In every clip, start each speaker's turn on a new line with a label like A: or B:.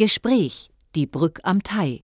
A: Gespräch, die Brück am Tay.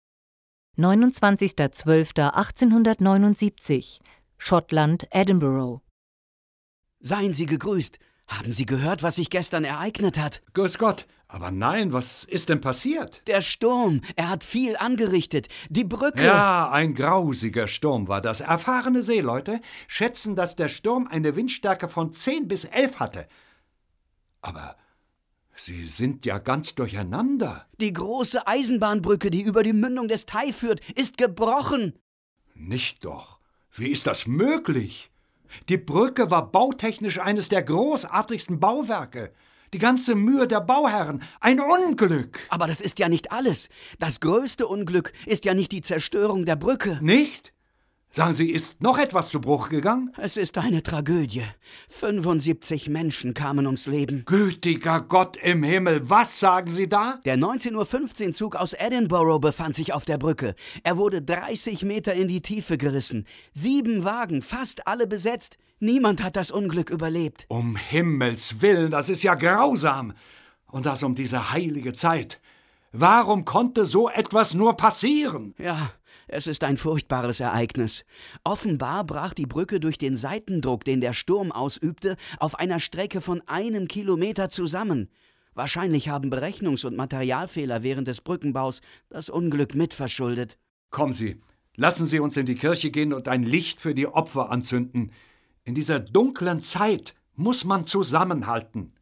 A: 29.12.1879, Schottland, Edinburgh.
B: Seien Sie gegrüßt. Haben Sie gehört, was sich gestern ereignet hat?
C: Grüß Gott. Aber nein, was ist denn passiert?
B: Der Sturm, er hat viel angerichtet. Die Brücke...
C: Ja, ein grausiger Sturm war das. Erfahrene Seeleute schätzen, dass der Sturm eine Windstärke von 10 bis 11 hatte. Aber Sie sind ja ganz durcheinander.
B: Die große Eisenbahnbrücke, die über die Mündung des Tay führt, ist gebrochen.
C: Nicht doch. Wie ist das möglich? Die Brücke war bautechnisch eines der großartigsten Bauwerke. Die ganze Mühe der Bauherren. Ein Unglück.
B: Aber das ist ja nicht alles. Das größte Unglück ist ja nicht die Zerstörung der Brücke.
C: Nicht? Sagen Sie, ist noch etwas zu Bruch gegangen?
B: Es ist eine Tragödie. 75 Menschen kamen ums Leben.
C: Gütiger Gott im Himmel, was sagen Sie da?
B: Der 19:15 Uhr Zug aus Edinburgh befand sich auf der Brücke. Er wurde 30 Meter in die Tiefe gerissen. 7 Wagen, fast alle besetzt. Niemand hat das Unglück überlebt.
C: Um Himmels Willen, das ist ja grausam. Und das um diese heilige Zeit. Warum konnte so etwas nur passieren?
B: Ja, es ist ein furchtbares Ereignis. Offenbar brach die Brücke durch den Seitendruck, den der Sturm ausübte, auf einer Strecke von 1 Kilometer zusammen. Wahrscheinlich haben Berechnungs- und Materialfehler während des Brückenbaus das Unglück mitverschuldet.
C: Kommen Sie, lassen Sie uns in die Kirche gehen und ein Licht für die Opfer anzünden. In dieser dunklen Zeit muss man zusammenhalten.